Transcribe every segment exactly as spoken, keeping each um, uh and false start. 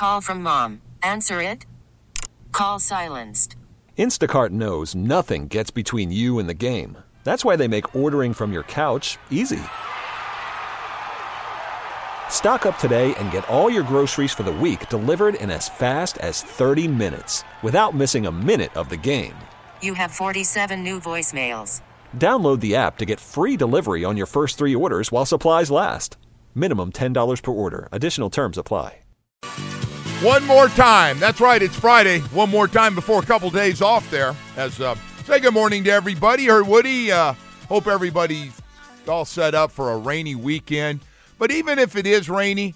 Call from mom. Answer it. Call silenced. Instacart knows nothing gets between you and the game. That's why they make ordering from your couch easy. Stock up today and get all your groceries for the week delivered in as fast as thirty minutes without missing a minute of the game. You have forty-seven new voicemails. Download the app to get free delivery on your first three orders while supplies last. Minimum ten dollars per order. Additional terms apply. One more time. That's right. It's Friday. One more time before a couple days off there. As uh, say good morning to everybody. Heard Woody. Uh, hope everybody's all set up for a rainy weekend. But even if it is rainy,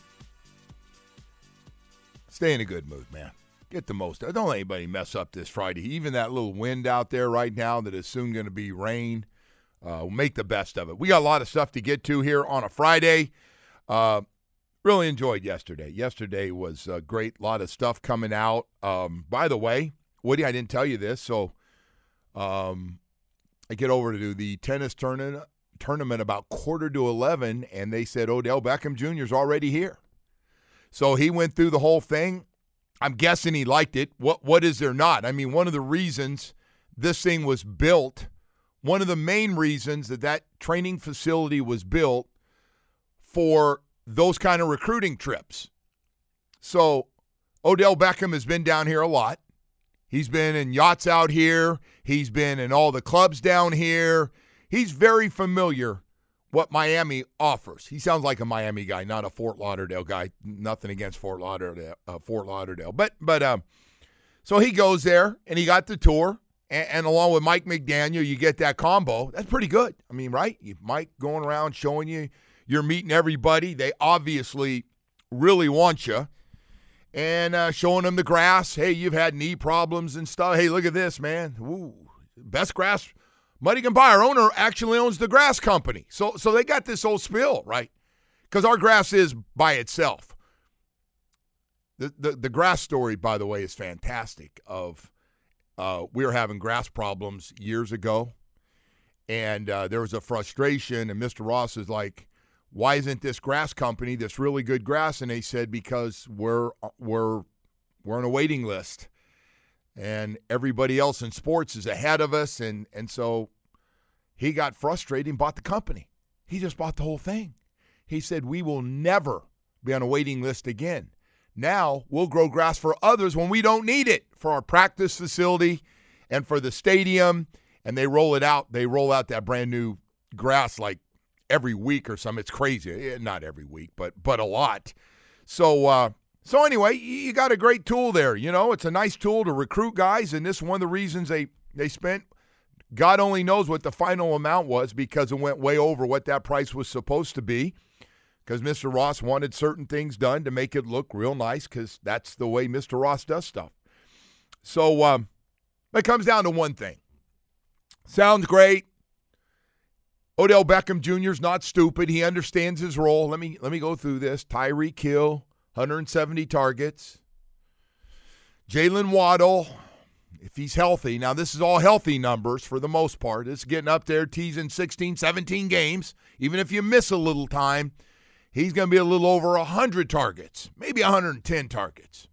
stay in a good mood, man. Get the most. Don't let anybody mess up this Friday. Even that little wind out there right now that is soon going to be rain. Uh, we'll make the best of it. We got a lot of stuff to get to here on a Friday. Uh, really enjoyed yesterday. Yesterday was uh, great. A lot of stuff coming out. Um, by the way, Woody, I didn't tell you this, so um, I get over to do the tennis tournament. tournament about quarter to eleven, and they said Odell Beckham Junior is already here. So he went through the whole thing. I'm guessing he liked it. What What is there not? I mean, one of the reasons this thing was built, one of the main reasons that that training facility was built for those kind of recruiting trips. So Odell Beckham has been down here a lot. He's been in yachts out here. He's been in all the clubs down here. He's very familiar what Miami offers. He sounds like a Miami guy, not a Fort Lauderdale guy. Nothing against Fort Lauderdale, uh, Fort Lauderdale. But but um, so he goes there and he got the tour, and, and along with Mike McDaniel, you get that combo. That's pretty good. I mean, right? You Mike going around showing you you're meeting everybody. They obviously really want you, and uh, showing them the grass. Hey, you've had knee problems and stuff. Hey, look at this, man. Ooh, best grass Muddy can buy. Our owner actually owns the grass company. So so they got this whole spill, right? Because our grass is by itself. The, the the grass story, by the way, is fantastic. Of uh, we were having grass problems years ago, and uh, there was a frustration, and Mister Ross is like, why isn't this grass company this really good grass? And they said, because we're we're we're on a waiting list. And everybody else in sports is ahead of us, and, and so he got frustrated and bought the company. He just bought the whole thing. He said, we will never be on a waiting list again. Now we'll grow grass for others when we don't need it, for our practice facility and for the stadium, and they roll it out. They roll out that brand new grass like every week or something. It's crazy. Not every week, but but a lot. So, uh, So anyway, you got a great tool there. You know, it's a nice tool to recruit guys, and this is one of the reasons they, they spent, God only knows what the final amount was because it went way over what that price was supposed to be, because Mister Ross wanted certain things done to make it look real nice, because that's the way Mister Ross does stuff. So um, it comes down to one thing. Sounds great. Odell Beckham Junior is not stupid. He understands his role. Let me let me go through this. Tyreek Hill, one hundred seventy targets. Jalen Waddle, if he's healthy. Now, this is all healthy numbers for the most part. It's getting up there, teasing sixteen, seventeen games. Even if you miss a little time, he's going to be a little over one hundred targets, maybe one hundred ten targets.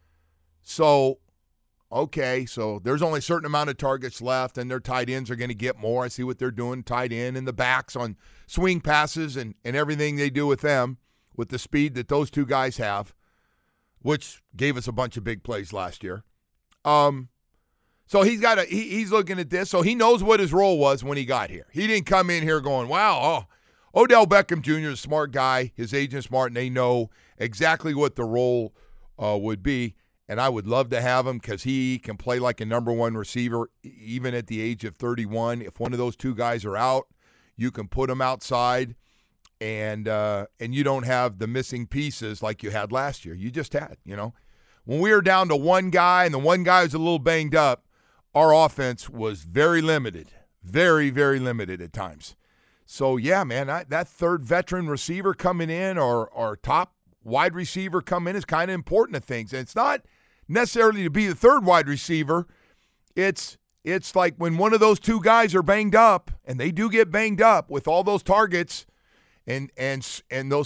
So, okay, so there's only a certain amount of targets left, and their tight ends are going to get more. I see what they're doing, tight end and the backs on swing passes and, and everything they do with them, with the speed that those two guys have, which gave us a bunch of big plays last year. Um, so he's got a he, he's looking at this, so he knows what his role was when he got here. He didn't come in here going, wow, oh, Odell Beckham Junior is a smart guy. His agent's smart, and they know exactly what the role uh, would be. And I would love to have him because he can play like a number one receiver even at the age of thirty-one. If one of those two guys are out, you can put him outside. And uh, and you don't have the missing pieces like you had last year. You just had, you know. When we were down to one guy and the one guy was a little banged up, our offense was very limited, very, very limited at times. So, yeah, man, I, that third veteran receiver coming in or, or top wide receiver coming in is kind of important to things. And it's not necessarily to be the third wide receiver. It's it's like when one of those two guys are banged up, and they do get banged up with all those targets, And and and those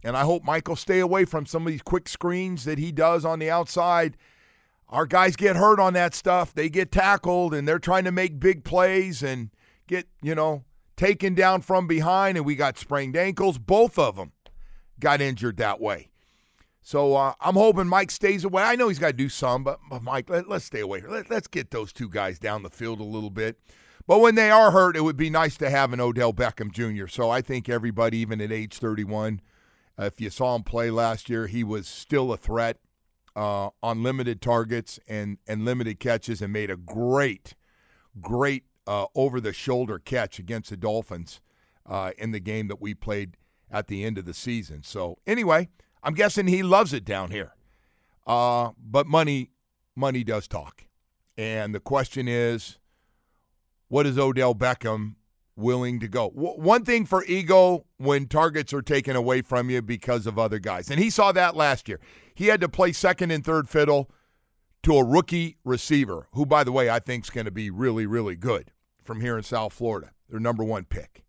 And I hope Mike will stay away from some of these quick screens that he does on the outside. Our guys get hurt on that stuff. They get tackled, and they're trying to make big plays and get, you know, taken down from behind, and we got sprained ankles. Both of them got injured that way. So uh, I'm hoping Mike stays away. I know he's got to do some, but, but Mike, let, let's stay away. Let, let's get those two guys down the field a little bit. But when they are hurt, it would be nice to have an Odell Beckham Junior So I think everybody, even at age thirty-one, uh, if you saw him play last year, he was still a threat uh, on limited targets and, and limited catches, and made a great, great uh, over-the-shoulder catch against the Dolphins uh, in the game that we played at the end of the season. So anyway, I'm guessing he loves it down here. Uh, but money, money does talk. And the question is, what is Odell Beckham willing to go? W- one thing for ego when targets are taken away from you because of other guys. And he saw that last year. He had to play second and third fiddle to a rookie receiver, who, by the way, I think is going to be really, really good from here in South Florida. Their number one pick.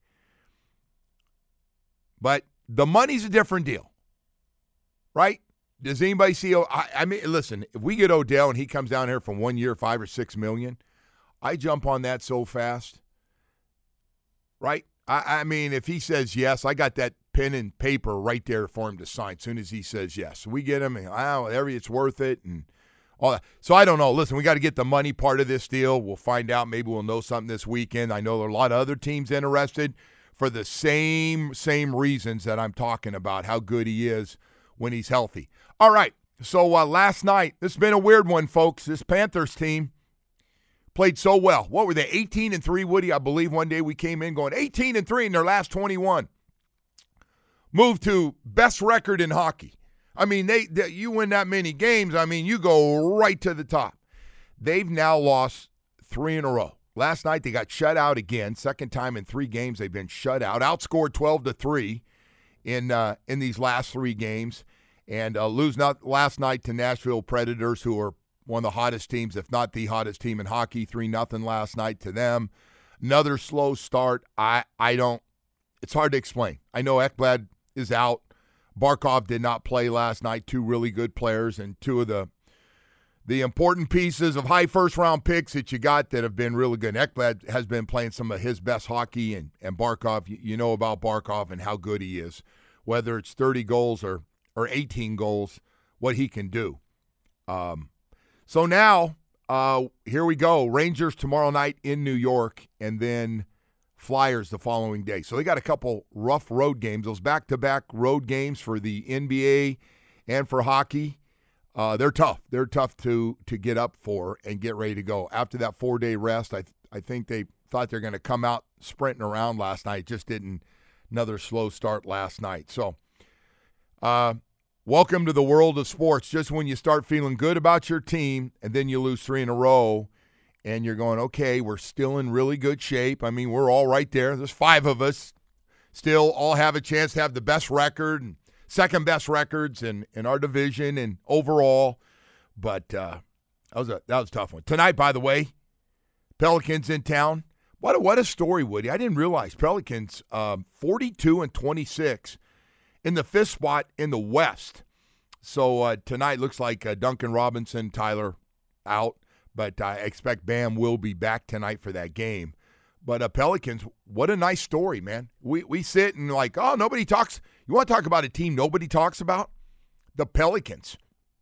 But the money's a different deal, right? Does anybody see? I, I mean, listen, if we get Odell and he comes down here for one year, five or six million, I jump on that so fast, right? I, I mean, if he says yes, I got that pen and paper right there for him to sign as soon as he says yes. We get him, and oh, every it's worth it, and all that. So I don't know. Listen, we got to get the money part of this deal. We'll find out. Maybe we'll know something this weekend. I know there are a lot of other teams interested for the same same reasons that I'm talking about, how good he is when he's healthy. All right, so uh, last night, this has been a weird one, folks. This Panthers team played so well. What were they, eighteen and three, Woody? I believe one day we came in going eighteen and three in their last twenty-one. Moved to best record in hockey. I mean, they, they you win that many games, I mean, you go right to the top. They've now lost three in a row. Last night they got shut out again. Second time in three games they've been shut out. Outscored twelve to three in uh, in these last three games. And uh, lose not last night to Nashville Predators, who are one of the hottest teams, if not the hottest team in hockey. three nothing last night to them. Another slow start. I, I don't – it's hard to explain. I know Ekblad is out. Barkov did not play last night. Two really good players, and two of the the important pieces of high first-round picks that you got that have been really good. Ekblad has been playing some of his best hockey, and, and Barkov, you, you know about Barkov and how good he is, whether it's thirty goals or, or eighteen goals, what he can do. Um, so now, uh, here we go. Rangers tomorrow night in New York, and then Flyers the following day. So they got a couple rough road games. Those back-to-back road games for the N B A and for hockey, uh, they're tough. They're tough to to get up for and get ready to go. After that four-day rest, I th- I think they thought they're going to come out sprinting around last night. Just didn't. Another slow start last night. So, uh, welcome to the world of sports. Just when you start feeling good about your team and then you lose three in a row, and you're going, okay, we're still in really good shape. I mean, we're all right there. There's five of us still all have a chance to have the best record and second best records in, in our division and overall. But uh, that was a that was a tough one. Tonight, by the way, Pelicans in town. What a, what a story, Woody. I didn't realize Pelicans um, forty-two and twenty-six in the fifth spot in the West. So uh, tonight looks like uh, Duncan Robinson, Tyler out. But I expect Bam will be back tonight for that game. But uh, Pelicans, what a nice story, man. We we sit and like, oh, nobody talks. You want to talk about a team nobody talks about? The Pelicans.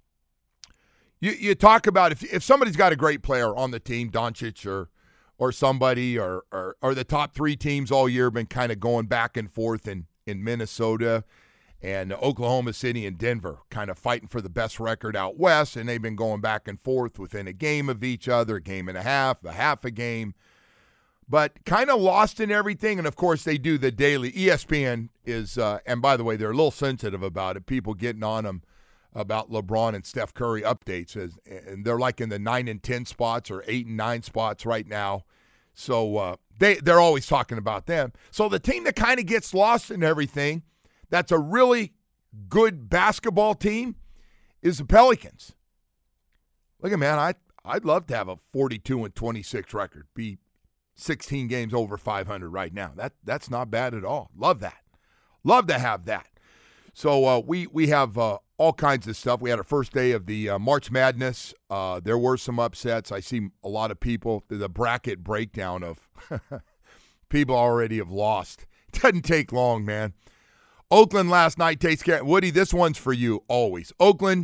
You you talk about if if somebody's got a great player on the team, Doncic or or somebody, or or, or the top three teams all year been kind of going back and forth in, in Minnesota and Oklahoma City and Denver, kind of fighting for the best record out west, and they've been going back and forth within a game of each other, a game and a half, a half a game, but kind of lost in everything. And, of course, they do the daily. E S P N is, uh, and by the way, they're a little sensitive about it, people getting on them about LeBron and Steph Curry updates, as, and they're like in the nine and ten spots or eight and nine spots right now. So uh, they, they're always talking about them. So the team that kind of gets lost in everything, that's a really good basketball team, is the Pelicans. Look at, man, I, I'd love to have a forty-two and twenty-six record, be sixteen games over five hundred right now. That That's not bad at all. Love that. Love to have that. So uh, we we have uh, all kinds of stuff. We had our first day of the uh, March Madness. Uh, there were some upsets. I see a lot of people. The bracket breakdown of people already have lost. It doesn't take long, man. Oakland last night takes care. Woody, this one's for you always. Oakland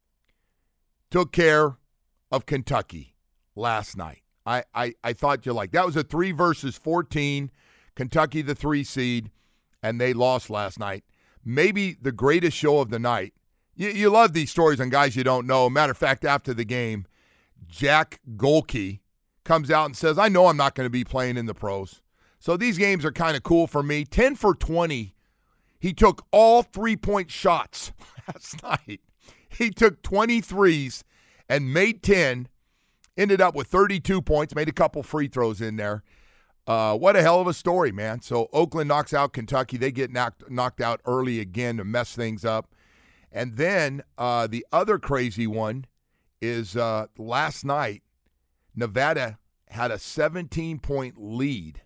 took care of Kentucky last night. I, I, I thought you like that was a three versus fourteen. Kentucky the three seed, and they lost last night. Maybe the greatest show of the night. You, you love these stories on guys you don't know. Matter of fact, after the game, Jack Golke comes out and says, I know I'm not going to be playing in the pros. So these games are kind of cool for me. ten for twenty. He took all three-point shots last night. He took twenty-threes and made ten. Ended up with thirty-two points. Made a couple free throws in there. Uh, what a hell of a story, man. So Oakland knocks out Kentucky. They get knocked knocked out early again to mess things up. And then uh, the other crazy one is uh, last night, Nevada had a seventeen-point lead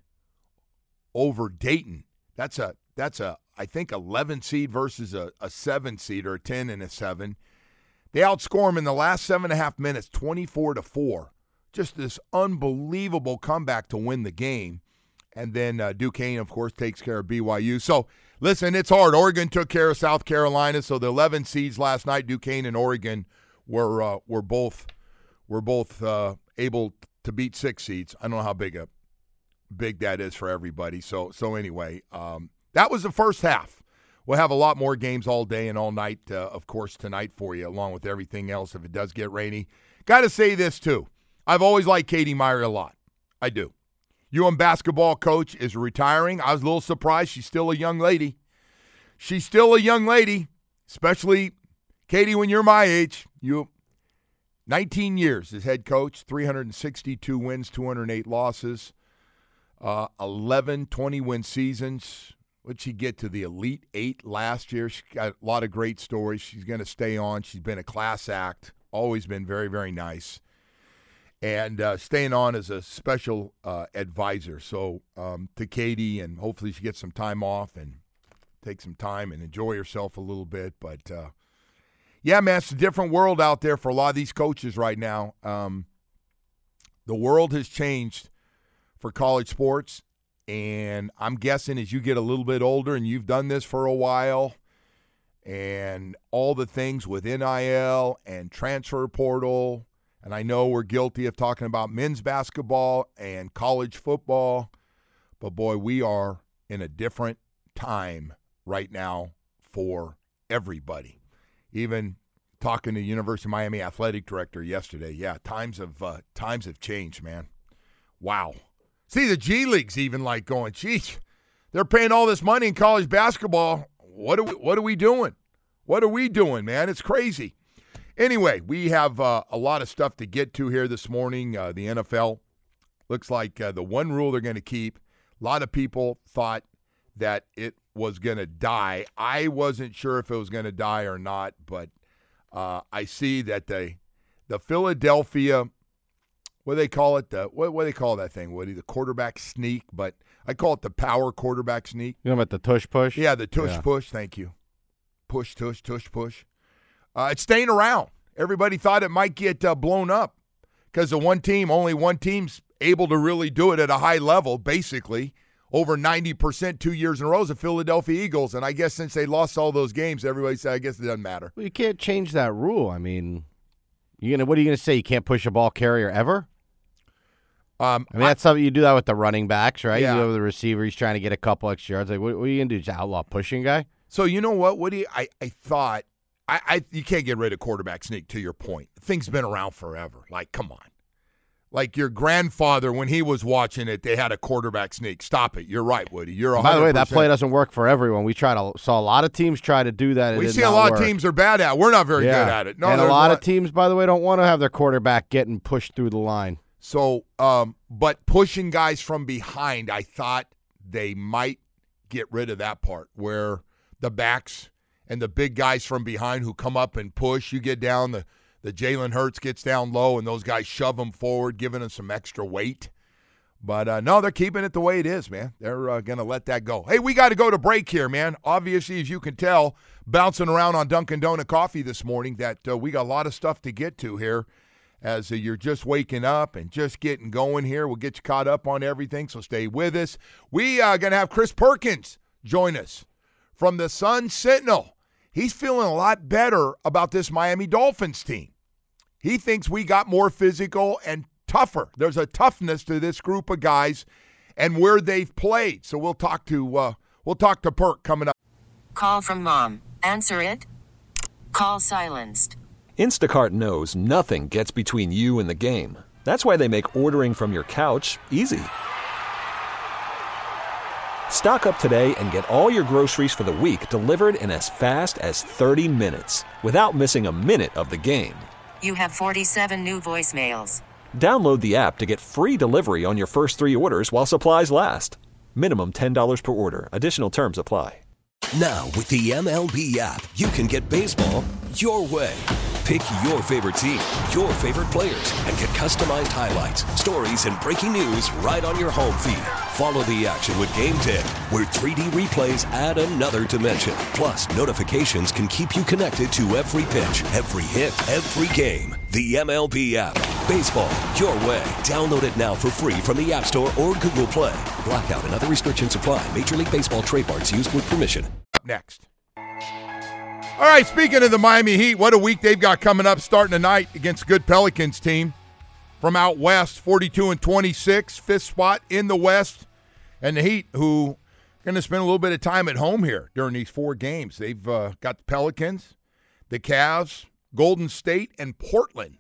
over Dayton. That's a, that's a I think, eleven seed versus a, a seven seed or a ten and a seven. They outscore them in the last seven and a half minutes, twenty-four to four. Just this unbelievable comeback to win the game. And then uh, Duquesne, of course, takes care of B Y U. So, listen, it's hard. Oregon took care of South Carolina. So the eleven seeds last night, Duquesne and Oregon, were uh, were both were both uh, able to beat six seeds. I don't know how big a big that is for everybody. So so anyway, um, that was the first half. We'll have a lot more games all day and all night, uh, of course, tonight for you, along with everything else if it does get rainy. Got to say this, too. I've always liked Katie Meyer a lot. I do. U M basketball coach is retiring. I was a little surprised. She's still a young lady. She's still a young lady, especially, Katie, when you're my age. You, nineteen years as head coach, three hundred sixty-two wins, two hundred eight losses, uh, eleven twenty-win seasons. What'd she get to the Elite Eight last year? She got a lot of great stories. She's going to stay on. She's been a class act, always been very, very nice. And uh, staying on as a special uh, advisor. So um, to Katie, and hopefully she gets some time off and take some time and enjoy herself a little bit. But, uh, yeah, man, it's a different world out there for a lot of these coaches right now. Um, the world has changed for college sports. And I'm guessing as you get a little bit older and you've done this for a while and all the things with N I L and transfer portal, and I know we're guilty of talking about men's basketball and college football, but, boy, we are in a different time right now for everybody. Even talking to University of Miami athletic director yesterday, yeah, times have, uh, times have changed, man. Wow. See, the G League's even like going, geez, they're paying all this money in college basketball. What are we, what are we doing? What are we doing, man? It's crazy. Anyway, we have uh, a lot of stuff to get to here this morning. Uh, the N F L looks like uh, the one rule they're going to keep. A lot of people thought that it was going to die. I wasn't sure if it was going to die or not, but uh, I see that the the Philadelphia – what do they call it? The, what, what do they call that thing, Woody? The quarterback sneak, but I call it the power quarterback sneak. You know about the tush push? Yeah, the tush yeah. push. Thank you. Push, tush, tush, push. Uh, it's staying around. Everybody thought it might get uh, blown up because the one team, only one team's able to really do it at a high level, basically, over ninety percent two years in a row is the Philadelphia Eagles. And I guess since they lost all those games, everybody said, I guess it doesn't matter. Well, you can't change that rule. I mean, you gonna what are you going to say? You can't push a ball carrier ever? Um, I mean, that's I, something you do that with the running backs, right? Yeah. You have the receiver, he's trying to get a couple extra yards. Like, what, what are you going to do? Just outlaw pushing guy? So, you know what, Woody? I, I thought, I, I you can't get rid of quarterback sneak, to your point. The thing's been around forever. Like, come on. Like your grandfather, when he was watching it, they had a quarterback sneak. Stop it. You're right, Woody. You're one hundred percent. By the way, that play doesn't work for everyone. We try to saw a lot of teams try to do that. We see a lot work. of teams are bad at it. We're not very yeah. good at it. No, and a lot of teams, by the way, don't want to have their quarterback getting pushed through the line. So, um, but pushing guys from behind, I thought they might get rid of that part where the backs and the big guys from behind who come up and push, you get down, the, the Jalen Hurts gets down low, and those guys shove them forward, giving them some extra weight. But, uh, no, they're keeping it the way it is, man. They're uh, going to let that go. Hey, we got to go to break here, man. Obviously, as you can tell, bouncing around on Dunkin' Donut Coffee this morning, that uh, we got a lot of stuff to get to here as uh, you're just waking up and just getting going here. We'll get you caught up on everything, so stay with us. We are going to have Chris Perkins join us from the Sun Sentinel. He's feeling a lot better about this Miami Dolphins team. He thinks we got more physical and tougher. There's a toughness to this group of guys and where they've played. So we'll talk to uh, we'll talk to Perk coming up. Call from mom. Answer it. Call silenced. Instacart knows nothing gets between you and the game. That's why they make ordering from your couch easy. Stock up today and get all your groceries for the week delivered in as fast as thirty minutes without missing a minute of the game. You have forty-seven new voicemails. Download the app to get free delivery on your first three orders while supplies last. Minimum ten dollars per order. Additional terms apply. Now, with the M L B app, you can get baseball your way. Pick your favorite team, your favorite players, and get customized highlights, stories, and breaking news right on your home feed. Follow the action with Game Day, where three D replays add another dimension. Plus, notifications can keep you connected to every pitch, every hit, every game. The M L B app. Baseball your way. Download it now for free from the App Store or Google Play. Blackout and other restrictions apply. Major League Baseball trademarks used with permission. Up next. All right, speaking of the Miami Heat, what a week they've got coming up starting tonight against a good Pelicans team from out west, forty-two and twenty-six, fifth spot in the West. And the Heat, who are going to spend a little bit of time at home here during these four games. They've uh, got the Pelicans, the Cavs, Golden State, and Portland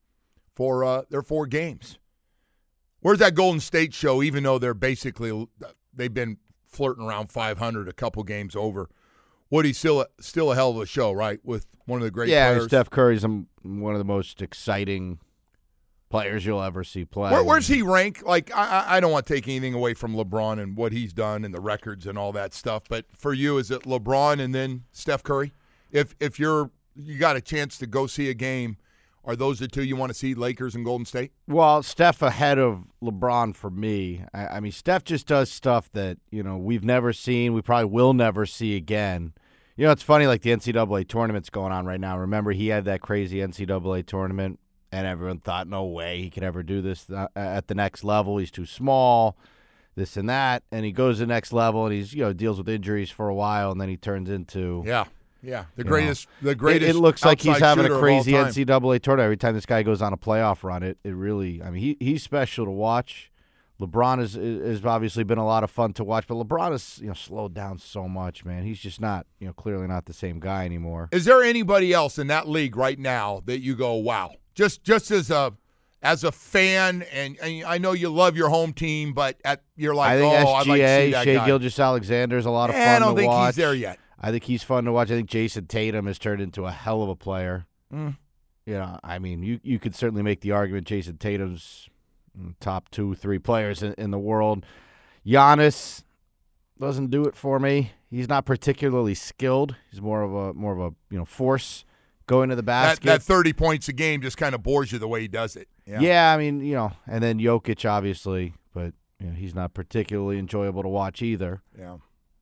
for uh, their four games. Where's that Golden State show, even though they're basically, they've been flirting around five hundred a couple games over? Woody's still a, still a hell of a show, right, with one of the great yeah, players. Yeah, Steph Curry's um, one of the most exciting players you'll ever see play. Where, where's he rank? Like, I, I don't want to take anything away from LeBron and what he's done and the records and all that stuff, but for you, is it LeBron and then Steph Curry? If if you're you got a chance to go see a game, are those the two you want to see, Lakers and Golden State? Well, Steph ahead of LeBron for me. I, I mean, Steph just does stuff that, you know, we've never seen, we probably will never see again. You know, it's funny, like the N C double A tournament's going on right now. Remember, he had that crazy N C double A tournament, and everyone thought, no way he could ever do this at the next level. He's too small, this and that. And he goes to the next level, and he's, you know, deals with injuries for a while, and then he turns into yeah, yeah, the greatest, know, the greatest. It, it looks like he's having a crazy N C double A tournament every time this guy goes on a playoff run. It, it really, I mean, he he's special to watch. LeBron has is obviously been a lot of fun to watch, but LeBron has, you know, slowed down so much, man. He's just not, you know, clearly not the same guy anymore. Is there anybody else in that league right now that you go, wow, just just as a as a fan, and, and I know you love your home team, but at you're like, I think oh, S G A, I'd like to see that Shai guy. Gilgeous-Alexander is a lot of Eh, fun I don't to think watch. he's there yet. I think he's fun to watch. I think Jason Tatum has turned into a hell of a player. Mm. You know, I mean, you you could certainly make the argument Jason Tatum's top two, three players in, in the world. Giannis doesn't do it for me. He's not particularly skilled. He's more of a more of a you know force going to the basket. That, that thirty points a game just kind of bores you the way he does it. Yeah. yeah, I mean, you know, and then Jokic obviously, but you know, he's not particularly enjoyable to watch either. Yeah.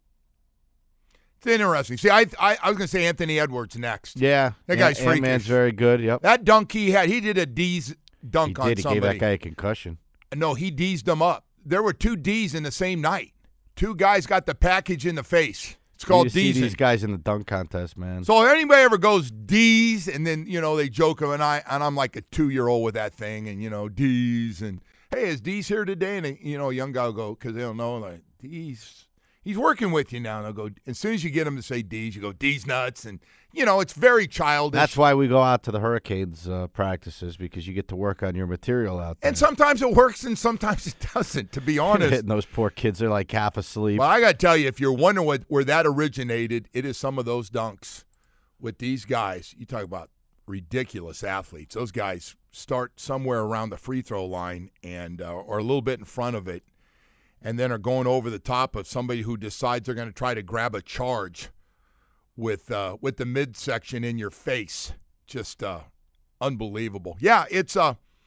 It's interesting. See, I I, I was going to say Anthony Edwards next. Yeah. That guy's Ant- freakish. Ant-Man's very good, yep. That dunk he had, he did a D's dunk he on did. He somebody. gave that guy a concussion. No, he D'd them up. There were two D's in the same night. Two guys got the package in the face. It's called you see D's. these guys in the dunk contest, man. So if anybody ever goes D's and then, you know, they joke him, and, I, and I'm like a two-year-old with that thing, and, you know, D's, and, hey, is D's here today? And, you know, a young guy will go, because they don't know, like, D's. He's working with you now. And they'll go, as soon as you get him to say D's, you go, D's nuts. And, you know, it's very childish. That's why we go out to the Hurricanes uh, practices, because you get to work on your material out there. And sometimes it works and sometimes it doesn't, to be honest. Hitting those poor kids, they're like half asleep. Well, I got to tell you, if you're wondering what, where that originated, it is some of those dunks with these guys. You talk about ridiculous athletes. Those guys start somewhere around the free throw line and uh, or a little bit in front of it, and then are going over the top of somebody who decides they're going to try to grab a charge with uh, with the midsection in your face. Just uh, unbelievable. Yeah, it's uh,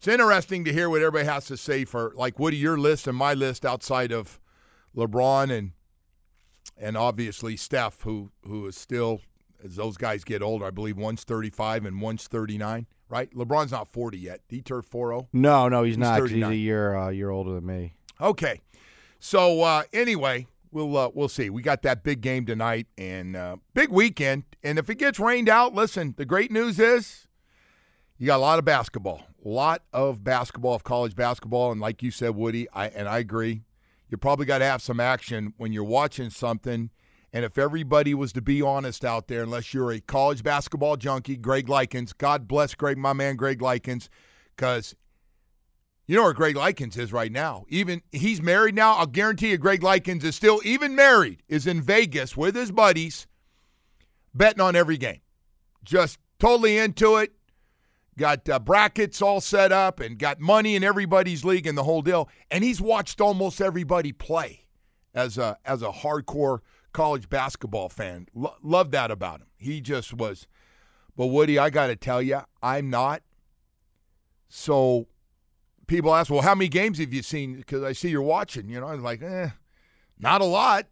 It's interesting to hear what everybody has to say for, like, Woody, your list and my list outside of LeBron and and obviously Steph, who who is still, as those guys get older, I believe one's thirty-five and one's thirty-nine, right? LeBron's not forty yet. Did he turn forty? No, no, he's, he's not. 'Cause he's a thirty-nine. year uh, year older than me. Okay. So, uh, anyway, we'll uh, we'll see. We got that big game tonight and uh, big weekend. And if it gets rained out, listen, the great news is you got a lot of basketball. A lot of basketball, of college basketball. And like you said, Woody, I and I agree, you probably got to have some action when you're watching something. And if everybody was to be honest out there, unless you're a college basketball junkie, Greg Likens, God bless Greg, my man Greg Likens, because you know where Greg Likens is right now. Even he's married now. I'll guarantee you Greg Likens is still, even married, is in Vegas with his buddies, betting on every game. Just totally into it. Got uh, brackets all set up and got money in everybody's league and the whole deal. And he's watched almost everybody play as a as a hardcore college basketball fan. Lo- love that about him. He just was. But, Woody, I got to tell you, I'm not. So people ask, well, how many games have you seen? Because I see you're watching. You know, I'm like, eh, not a lot.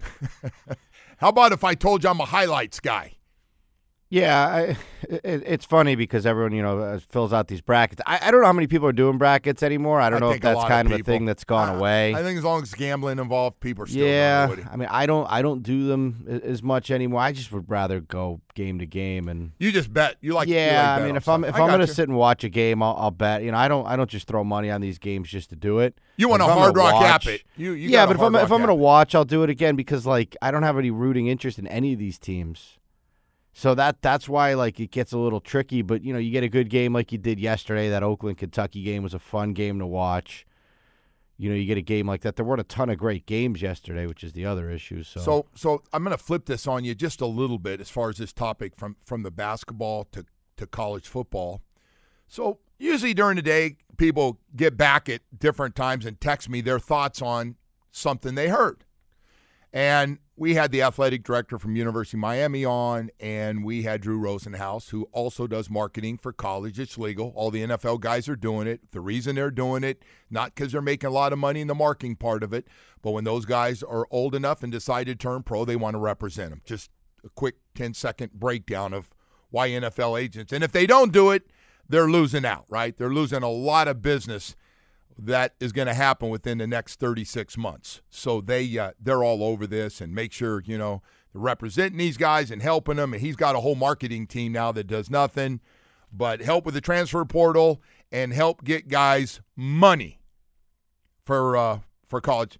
How about if I told you I'm a highlights guy? Yeah, I, it, it's funny because everyone, you know, fills out these brackets. I, I don't know how many people are doing brackets anymore. I don't I know if think a that's lot kind of of a people. thing that's gone I, away. I think as long as gambling involved, people are still yeah, doing it. I mean, I don't, I don't do them a- as much anymore. I just would rather go game to game and. You just bet. You like. Yeah, you like I bet mean, on if I'm stuff. if I I'm got gonna you. sit and watch a game, I'll, I'll bet. You know, I don't I don't just throw money on these games just to do it. You want If a I'm Hard gonna Rock watch- app it. You, you yeah, got a but if I'm Hard if Rock I'm gonna app. watch, I'll do it again because like I don't have any rooting interest in any of these teams. So that that's why like it gets a little tricky, but you know you get a good game like you did yesterday. That Oakland Kentucky game was a fun game to watch. You know you get a game like that. There weren't a ton of great games yesterday, which is the other issue. So So, so I'm going to flip this on you just a little bit as far as this topic from from the basketball to to college football. So usually during the day, people get back at different times and text me their thoughts on something they heard. And we had the athletic director from University of Miami on, and we had Drew Rosenhaus, who also does marketing for college. It's legal. All the N F L guys are doing it. The reason they're doing it, not because they're making a lot of money in the marketing part of it, but when those guys are old enough and decide to turn pro, they want to represent them. Just a quick ten-second breakdown of why N F L agents. And if they don't do it, they're losing out, right? They're losing a lot of business that is going to happen within the next thirty-six months. So they, uh, they're all over this and make sure, you know, they're representing these guys and helping them. And he's got a whole marketing team now that does nothing but help with the transfer portal and help get guys money for uh, for college.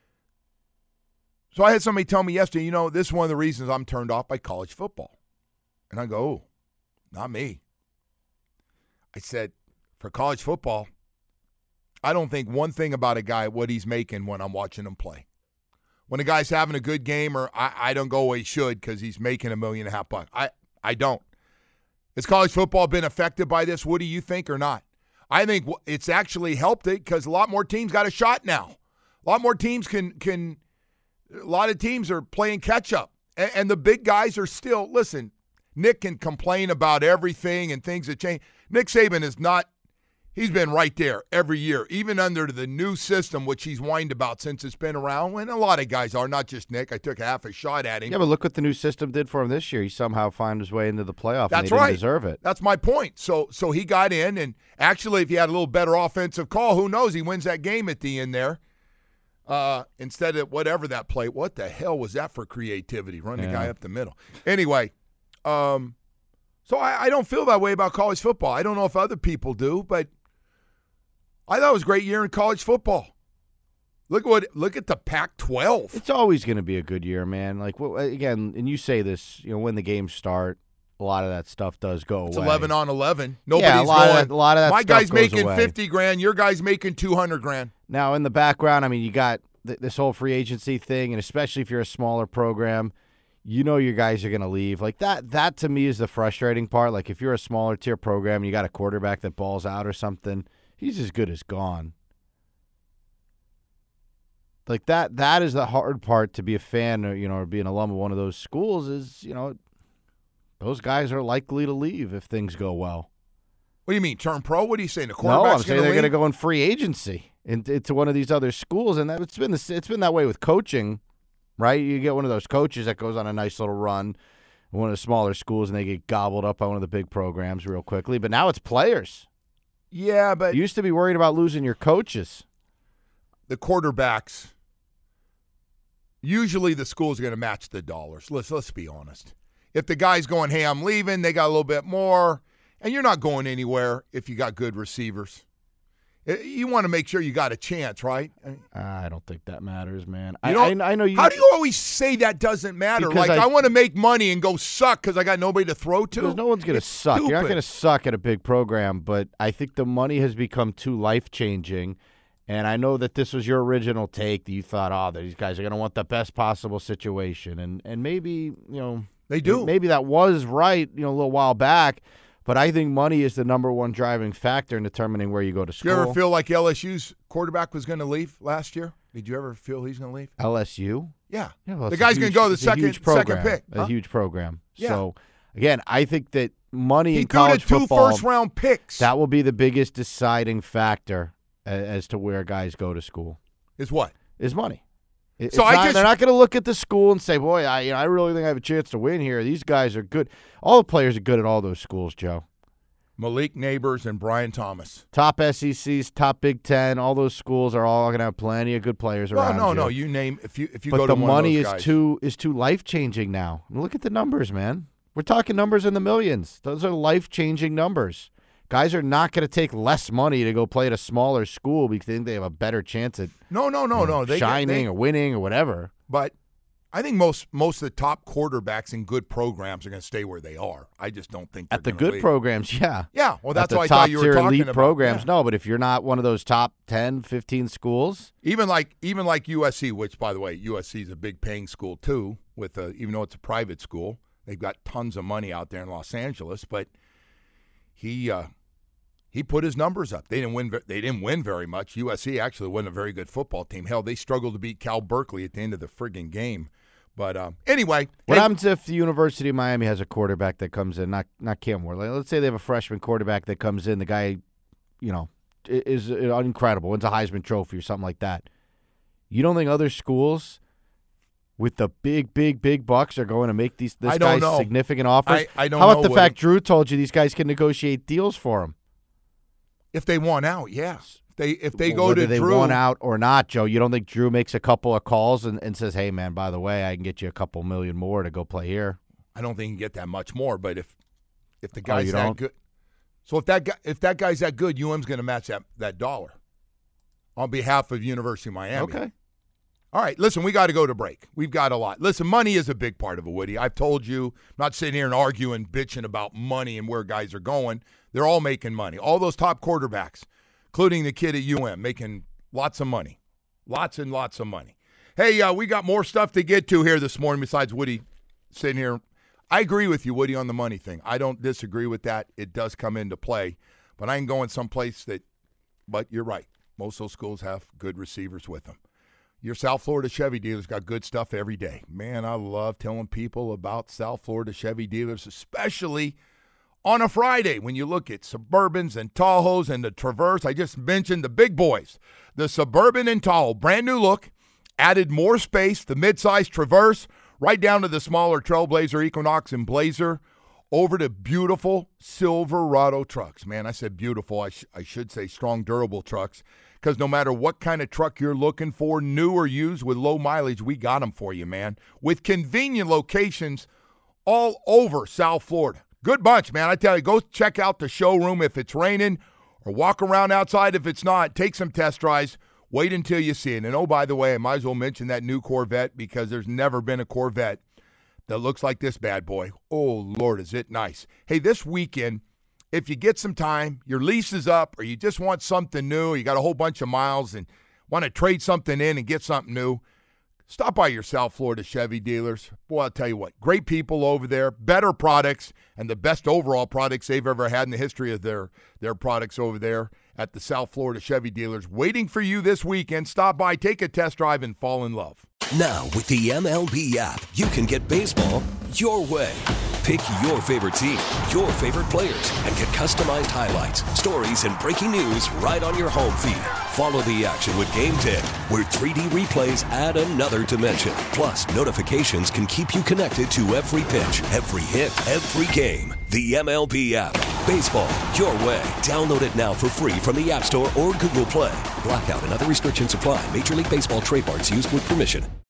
So I had somebody tell me yesterday, you know, this is one of the reasons I'm turned off by college football. And I go, oh, not me. I said, for college football, I don't think one thing about a guy, what he's making when I'm watching him play. When a guy's having a good game, or I, I don't go, well, he should because he's making a million and a half bucks. I, I don't. Has college football been affected by this? What do you think or not? I think it's actually helped it because a lot more teams got a shot now. A lot more teams can, can a lot of teams are playing catch up. And, and the big guys are still, listen, Nick can complain about everything and things that change. Nick Saban is not, he's been right there every year, even under the new system, which he's whined about since it's been around. And a lot of guys are, not just Nick. I took half a shot at him. yeah, but look what the new system did for him this year. He somehow found his way into the playoff. That's and he right. Didn't deserve it. That's my point. So, so he got in, and actually, if he had a little better offensive call, who knows? He wins that game at the end there. Uh, instead of whatever that play, what the hell was that for creativity? Run the Yeah. guy up the middle. Anyway, um, so I, I don't feel that way about college football. I don't know if other people do, but I thought it was a great year in college football. Look what look at the Pac twelve. It's always going to be a good year, man. Like well, again, and you say this, you know, when the games start, a lot of that stuff does go It's away. eleven on eleven. Nobody's yeah, a lot going. Of that, a lot of that my stuff guy's goes making away. fifty grand. Your guy's making two hundred grand. Now, in the background, I mean, you got th- this whole free agency thing, and especially if you're a smaller program, you know your guys are going to leave. Like that, that to me is the frustrating part. Like if you're a smaller tier program and you got a quarterback that balls out or something, he's as good as gone. Like that, that is the hard part to be a fan or, you know, or be an alum of one of those schools is, you know, those guys are likely to leave if things go well. What do you mean, turn pro? What are you saying? The No, quarterback's I'm saying they're going to go in free agency into, into one of these other schools, and that, it's been the, it's been that way with coaching, right? You get one of those coaches that goes on a nice little run, in one of the smaller schools, and they get gobbled up by one of the big programs real quickly. But now it's players. Yeah, but You used to be worried about losing your coaches. the quarterbacks, usually the schools are going to match the dollars. Let's let's be honest. If the guy's going, hey, I'm leaving, they got a little bit more, and you're not going anywhere if you got good receivers. You want to make sure you got a chance, right? I don't think that matters, man. You I, know, I, I know you. How do you always say that doesn't matter? Because Like, I- I, want to make money and go suck because I got nobody to throw to? Because no one's going to It's suck. You're not stupid. going to suck at a big program, but I think the money has become too life-changing. And I know that this was your original take that you thought, oh, these guys are going to want the best possible situation. And and maybe, you know. They do. Maybe that was right, you know, a little while back. But I think money is the number one driving factor in determining where you go to Did school. you ever feel like L S U's quarterback was going to leave last year? Did you ever feel he's going to leave? L S U? Yeah. Yeah, well, the it's a guy's huge- going to go the it's a second huge second program, pick. A huh? huge program. Yeah. So, again, I think that money He in threw to college two football, first-round picks. that will be the biggest deciding factor a- as to where guys go to school, is what? is money. It- So it's I not- just- they're not going to look at the school and say, boy, I, you know, I really think I have a chance to win here. These guys are good. All the players are good at all those schools, Joe. Malik Neighbors and Brian Thomas. Top S E Cs, top Big Ten, all those schools are all going to have plenty of good players Well, around. no, you. no. You name if you if you but go the to one money of is those guys. too is too life changing now. Look at the numbers, man. We're talking numbers in the millions. Those are life changing numbers. Guys are not going to take less money to go play at a smaller school because they think they have a better chance at No, no, no, you know, no. They, shining they, or winning or whatever. But I think most most of the top quarterbacks in good programs are going to stay where they are. I just don't think At the they're gonna good leave. programs, yeah. Yeah, well, that's At the why I top thought you were tier talking elite about programs. yeah. No, but if you're not one of those top ten, fifteen schools, Even like even like U S C, which by the way, U S C is a big paying school too. With a, even though it's a private school, they've got tons of money out there in Los Angeles. But he uh, he put his numbers up. They didn't win. ve- They didn't win very much. U S C actually wasn't a very good football team. Hell, they struggled to beat Cal Berkeley at the end of the friggin' game. But um, anyway, what hey, happens if the University of Miami has a quarterback that comes in, not not Cam Ward? Like, let's say they have a freshman quarterback that comes in. The guy, you know, i- is uh, incredible, wins a Heisman Trophy or something like that. You don't think other schools with the big, big, big bucks are going to make these this I don't guy's know. significant offers? I- I don't How about know, the fact Woody. Drew told you these guys can negotiate deals for him? if they want out, yes. If they if they Well, go whether to they Drew, want out or not, Joe, you don't think Drew makes a couple of calls and, and says, hey, man, by the way, I can get you a couple million more to go play here? I don't think you can get that much more. But if if the Oh, guy's you that don't? good, so if that guy if that guy's that good, U M's going to match that that dollar on behalf of University of Miami. Okay. All right, listen, we got to go to break. We've got a lot. Listen, money is a big part of it, Woody. I've told you, I'm not sitting here and arguing, bitching about money and where guys are going. They're all making money. All those top quarterbacks, including the kid at U M, making lots of money. Lots and lots of money. Hey, uh, we got more stuff to get to here this morning besides Woody sitting here. I agree with you, Woody, on the money thing. I don't disagree with that. It does come into play. But I can go in some place that, but you're right. Most of those schools have good receivers with them. Your South Florida Chevy dealers got good stuff every day. Man, I love telling people about South Florida Chevy dealers, especially on a Friday when you look at Suburbans and Tahoes and the Traverse. I just mentioned the big boys. The Suburban and Tahoe, brand new look, added more space, the midsize Traverse, right down to the smaller Trailblazer, Equinox, and Blazer, over to beautiful Silverado trucks. Man, I said beautiful. I, sh- I should say strong, durable trucks. Because no matter what kind of truck you're looking for, new or used with low mileage, we got them for you, man. With convenient locations all over South Florida. Good bunch, man. I tell you, go check out the showroom if it's raining or walk around outside if it's not. Take some test drives. Wait until you see it. And, oh, by the way, I might as well mention that new Corvette because there's never been a Corvette that looks like this bad boy. Oh, Lord, is it nice. Hey, this weekend, if you get some time, your lease is up, or you just want something new, you got a whole bunch of miles and want to trade something in and get something new, stop by your South Florida Chevy dealers. Boy, I'll tell you what, great people over there, better products, and the best overall products they've ever had in the history of their, their products over there at the South Florida Chevy dealers. Waiting for you this weekend. Stop by, take a test drive, and fall in love. Now, with the M L B app, you can get baseball your way. Pick your favorite team, your favorite players, and get customized highlights, stories, and breaking news right on your home feed. Follow the action with Game ten, where three D replays add another dimension. Plus, notifications can keep you connected to every pitch, every hit, every game. The M L B app. Baseball, your way. Download it now for free from the App Store or Google Play. Blackout and other restrictions apply. Major League Baseball trademarks used with permission.